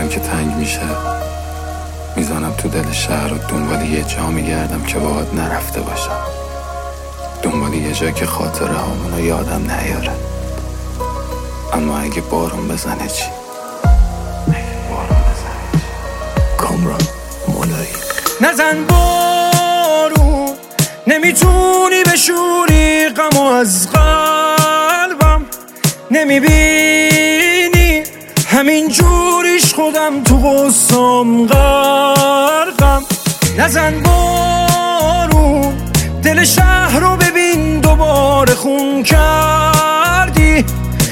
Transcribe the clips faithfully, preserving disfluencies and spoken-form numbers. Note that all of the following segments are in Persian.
دلم که تنگ میشه میزنم تو دل شهر و دنبال یه جا میگردم که باهات نرفته باشم، دنبال یه جا که خاطره هامونو یادم نیاره. اما اگه بارون بزنه چی؟ بارون بزنه کامران مولایی. نزن بارون، نمیتونی بشوری غمو از قلبم، نمیبینی همین جوریش خودم تو غصام غرقم. نزن بارون، دل شهر رو ببین دوباره خون کردی،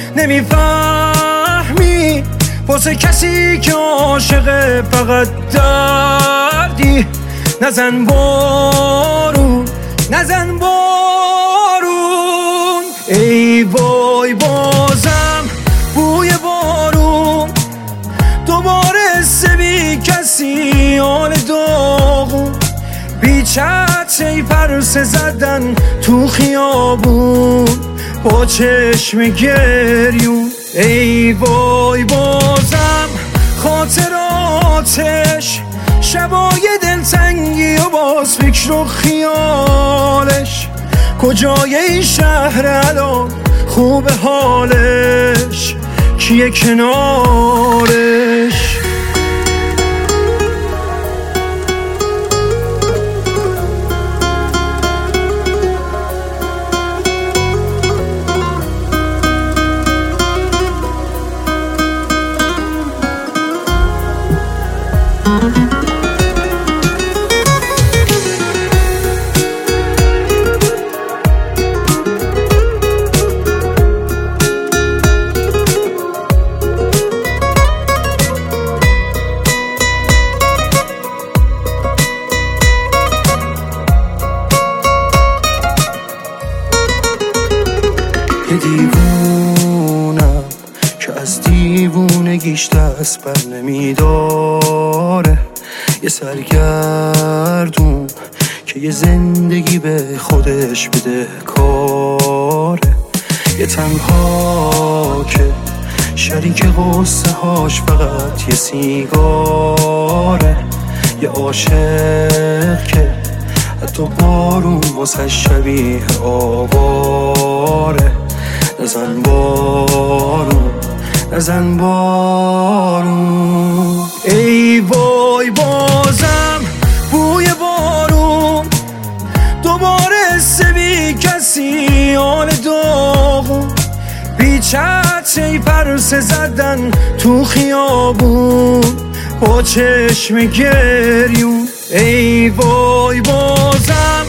نمیفهمی واسه کسی که عاشق فقط دردی. نزن بارون، نزن بارون، ای وای بازم بوی بارون، دوباره سبی کسی آن داغون، بی چتری پرسه زدن تو خیابون با چشم گریون. ای وای بازم خاطراتش، شبای دلتنگی و باز فکر و خیالش، کجای این شهر الان خوب حالش، کیه کنارش؟ دیوونم که از دیوونگیش دست بر نمیداره، یه سرگردون که یه زندگی به خودش بده کاره، یه تنها که شریک غصه هاش فقط یه سیگاره، یه عاشق که حتی بارون واسه شبیه آواره. نزن بارون، نزن بارون، ای وای بازم بوی بارون، دوباره سبی کسی آن داغون، بی چتری پرسه زدن تو خیابون با چشم گریون. ای وای بازم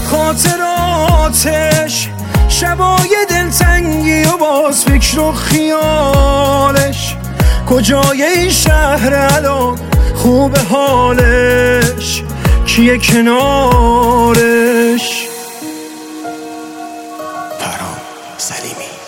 خاطراتش، شبای دلتنگی و باز فکر و خیالش، کجای این شهر الان خوب حالش، کیه کنارش؟ پرام سلیمی.